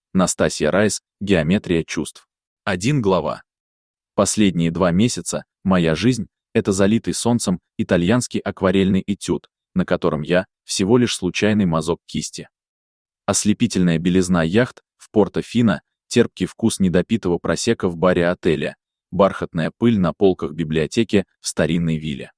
Настасья Райс. Геометрия чувств. 1 глава. Последние 2 месяца моя жизнь — это залитый солнцем итальянский акварельный этюд, на котором я всего лишь случайный мазок кисти. Ослепительная белизна яхт в Порто-Фино, терпкий вкус недопитого просекко в баре отеля, бархатная пыль на полках библиотеки в старинной вилле.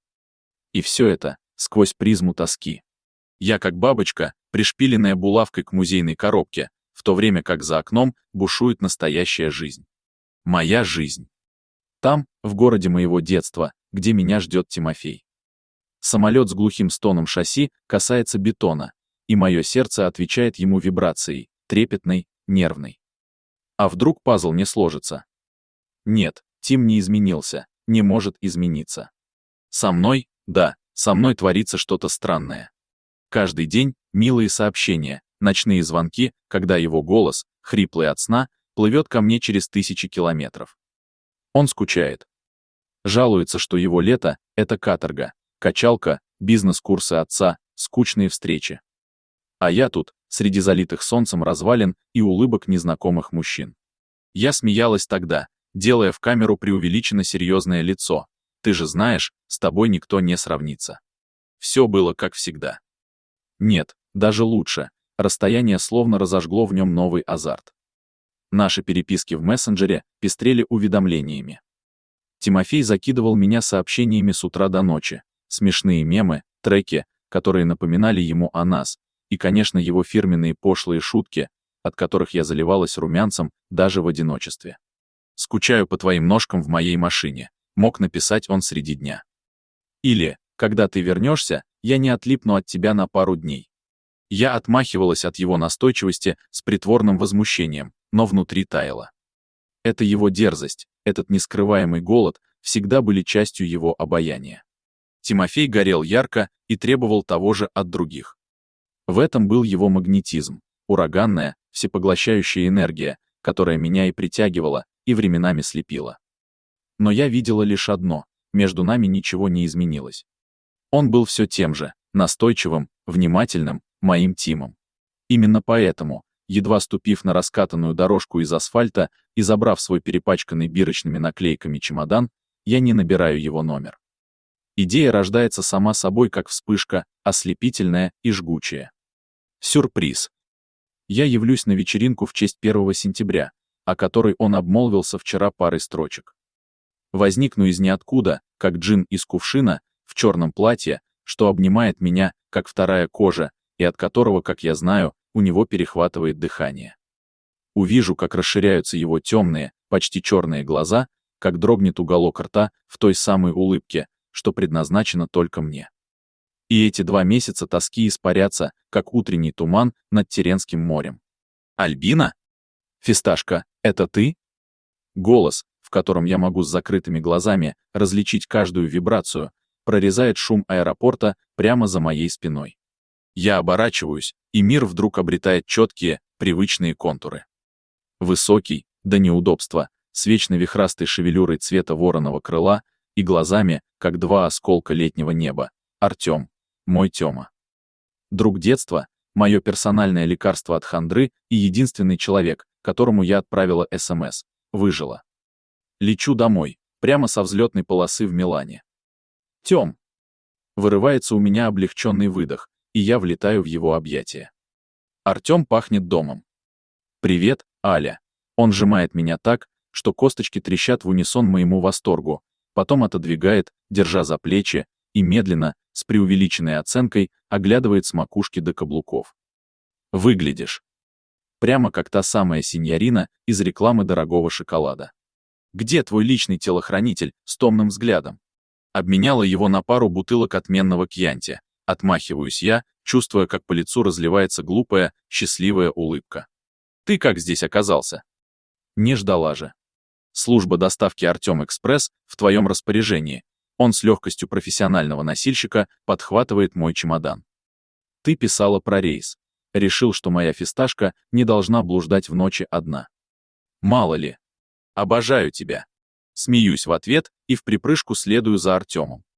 И все это сквозь призму тоски. Я как бабочка, пришпиленная булавкой к музейной коробке, в то время как за окном бушует настоящая жизнь. Моя жизнь. Там, в городе моего детства, где меня ждет Тимофей. Самолет с глухим стоном шасси касается бетона, и мое сердце отвечает ему вибрацией, трепетной, нервной. А вдруг пазл не сложится? Нет, Тим не изменился, не может измениться. Со мной, да, со мной творится что-то странное. Каждый день милые сообщения, ночные звонки, когда его голос, хриплый от сна, плывет ко мне через тысячи километров. Он скучает. Жалуется, что его лето — это каторга, качалка, бизнес-курсы отца, скучные встречи. А я тут, среди залитых солнцем развалин и улыбок незнакомых мужчин. Я смеялась тогда, делая в камеру преувеличенно серьезное лицо. Ты же знаешь, с тобой никто не сравнится. Все было как всегда. Нет, даже лучше. Расстояние словно разожгло в нем новый азарт. Наши переписки в мессенджере пестрели уведомлениями. Тимофей закидывал меня сообщениями с утра до ночи, смешные мемы, треки, которые напоминали ему о нас, и, конечно, его фирменные пошлые шутки, от которых я заливалась румянцем даже в одиночестве. «Скучаю по твоим ножкам в моей машине», мог написать он среди дня. Или «Когда ты вернешься, я не отлипну от тебя на пару дней». Я отмахивалась от его настойчивости с притворным возмущением, но внутри таяло. Это его дерзость, этот нескрываемый голод всегда были частью его обаяния. Тимофей горел ярко и требовал того же от других. В этом был его магнетизм, ураганная, всепоглощающая энергия, которая меня и притягивала, и временами слепила. Но я видела лишь одно: между нами ничего не изменилось. Он был все тем же, настойчивым, внимательным, моим Тимом. Именно поэтому, едва ступив на раскатанную дорожку из асфальта и забрав свой перепачканный бирочными наклейками чемодан, я не набираю его номер. Идея рождается сама собой, как вспышка, ослепительная и жгучая. Сюрприз. Я явлюсь на вечеринку в честь 1 сентября, о которой он обмолвился вчера парой строчек. Возникну из ниоткуда, как джин из кувшина, в черном платье, что обнимает меня, как вторая кожа, и от которого, как я знаю, у него перехватывает дыхание. Увижу, как расширяются его темные, почти черные глаза, как дрогнет уголок рта в той самой улыбке, что предназначена только мне. И эти 2 месяца тоски испарятся, как утренний туман над Теренским морем. «Альбина? Фисташка, это ты?» Голос, в котором я могу с закрытыми глазами различить каждую вибрацию, прорезает шум аэропорта прямо за моей спиной. Я оборачиваюсь, и мир вдруг обретает четкие, привычные контуры. Высокий, до неудобства, с вечно вихрастой шевелюрой цвета вороного крыла и глазами, как 2 осколка летнего неба, Артем, мой Тёма. Друг детства, мое персональное лекарство от хандры и единственный человек, которому я отправила СМС, выжила. Лечу домой, прямо со взлетной полосы в Милане. «Тём!» Вырывается у меня облегченный выдох, и я влетаю в его объятия. Артем пахнет домом. «Привет, Аля». Он сжимает меня так, что косточки трещат в унисон моему восторгу, потом отодвигает, держа за плечи, и медленно, с преувеличенной оценкой, оглядывает с макушки до каблуков. «Выглядишь прямо как та самая синьорина из рекламы дорогого шоколада. Где твой личный телохранитель с томным взглядом?» Обменяла его на пару бутылок отменного кьянти. Отмахиваюсь я, чувствуя, как по лицу разливается глупая, счастливая улыбка. «Ты как здесь оказался?» Не ждала же. Служба доставки Артем Экспресс в твоем распоряжении. Он с легкостью профессионального носильщика подхватывает мой чемодан. Ты писала про рейс. Решил, что моя фисташка не должна блуждать в ночи одна. Мало ли. Обожаю тебя. Смеюсь в ответ и вприпрыжку следую за Артемом.